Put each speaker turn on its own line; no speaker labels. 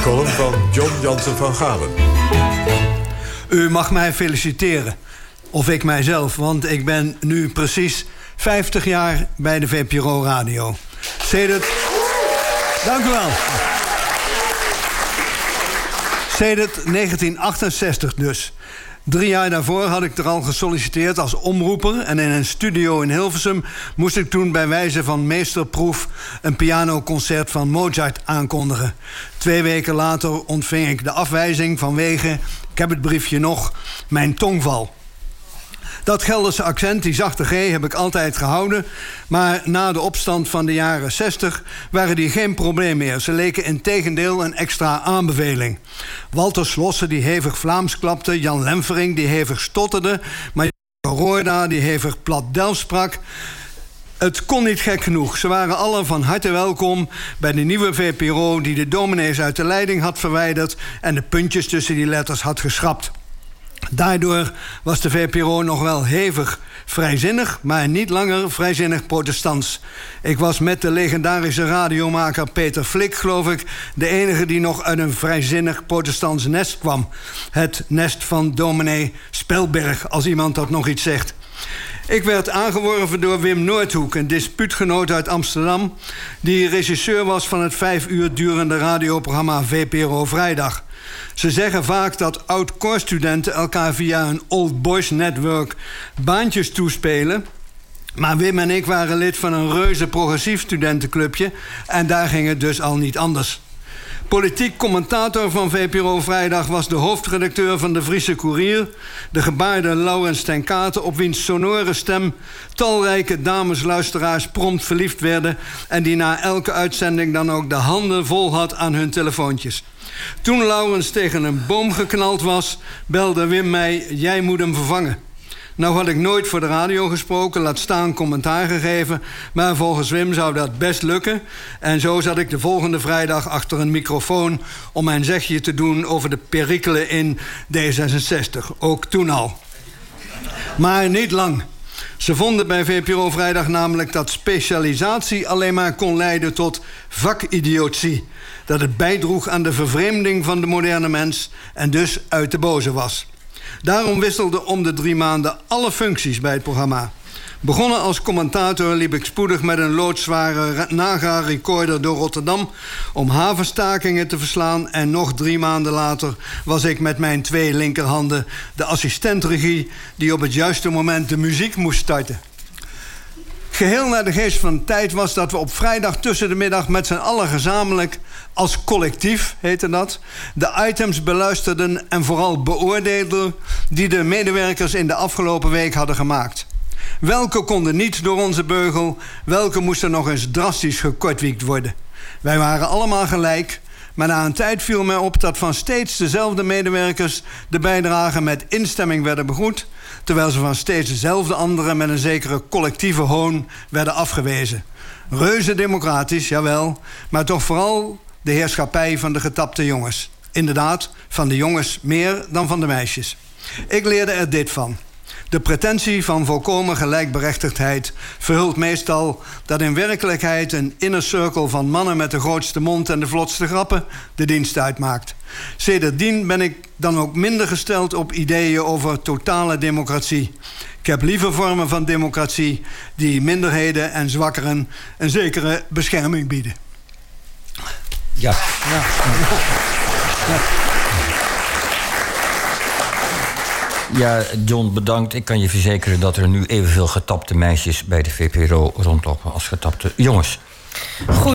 column van John Jansen van Galen.
U mag mij feliciteren. Of ik mijzelf, want ik ben nu precies 50 jaar bij de VPRO Radio. Sedert... Dank u wel. Sedert 1968 dus. 3 jaar daarvoor had ik er al gesolliciteerd als omroeper... en in een studio in Hilversum moest ik toen bij wijze van meesterproef... een pianoconcert van Mozart aankondigen. 2 weken later ontving ik de afwijzing vanwege... ik heb het briefje nog, mijn tongval. Dat Gelderse accent, die zachte G, heb ik altijd gehouden... maar na de opstand van de jaren 60 waren die geen probleem meer. Ze leken integendeel een extra aanbeveling. Walter Slossen, die hevig Vlaams klapte... Jan Lemfering, die hevig stotterde... maar Roorda, die hevig plat Delfts sprak... Het kon niet gek genoeg. Ze waren allen van harte welkom bij de nieuwe VPRO... die de dominees uit de leiding had verwijderd... en de puntjes tussen die letters had geschrapt. Daardoor was de VPRO nog wel hevig vrijzinnig... maar niet langer vrijzinnig protestants. Ik was met de legendarische radiomaker Peter Flik, geloof ik... de enige die nog uit een vrijzinnig protestants nest kwam. Het nest van dominee Spelberg, als iemand dat nog iets zegt. Ik werd aangeworven door Wim Noordhoek, een dispuutgenoot uit Amsterdam... die regisseur was van het 5 uur durende radioprogramma VPRO Vrijdag. Ze zeggen vaak dat oud-koorstudenten elkaar via een old boys network baantjes toespelen... maar Wim en ik waren lid van een reuze progressief studentenclubje... en daar ging het dus al niet anders. Politiek commentator van VPRO Vrijdag was de hoofdredacteur van de Friese Courier... de gebaarde Laurens ten Kate, op wiens sonore stem... talrijke damesluisteraars prompt verliefd werden... en die na elke uitzending dan ook de handen vol had aan hun telefoontjes. Toen Laurens tegen een boom geknald was, belde Wim mij... jij moet hem vervangen. Nou had ik nooit voor de radio gesproken, laat staan commentaar gegeven... maar volgens Wim zou dat best lukken. En zo zat ik de volgende vrijdag achter een microfoon... om mijn zegje te doen over de perikelen in D66. Ook toen al. Maar niet lang. Ze vonden bij VPRO Vrijdag namelijk dat specialisatie... alleen maar kon leiden tot vakidiotie. Dat het bijdroeg aan de vervreemding van de moderne mens... en dus uit de boze was. Daarom wisselden om de 3 maanden alle functies bij het programma. Begonnen als commentator liep ik spoedig met een loodzware Naga-recorder door Rotterdam... om havenstakingen te verslaan. En nog 3 maanden later was ik met mijn 2 linkerhanden... de assistentregie die op het juiste moment de muziek moest starten. Geheel naar de geest van de tijd was dat we op vrijdag tussen de middag... met z'n allen gezamenlijk, als collectief heette dat... de items beluisterden en vooral beoordeelden... die de medewerkers in de afgelopen week hadden gemaakt. Welke konden niet door onze beugel... welke moesten nog eens drastisch gekortwiekt worden. Wij waren allemaal gelijk... maar na een tijd viel mij op dat van steeds dezelfde medewerkers... de bijdragen met instemming werden begroet... terwijl ze van steeds dezelfde anderen... met een zekere collectieve hoon werden afgewezen. Reuze democratisch, jawel... maar toch vooral de heerschappij van de getapte jongens. Inderdaad, van de jongens meer dan van de meisjes. Ik leerde er dit van. De pretentie van volkomen gelijkberechtigdheid verhult meestal dat in werkelijkheid een inner circle van mannen met de grootste mond en de vlotste grappen de dienst uitmaakt. Sedertdien ben ik dan ook minder gesteld op ideeën over totale democratie. Ik heb liever vormen van democratie die minderheden en zwakkeren een zekere bescherming bieden.
Ja. Ja, John, bedankt. Ik kan je verzekeren dat er nu evenveel getapte meisjes bij de VPRO rondlopen als getapte jongens.
Goed.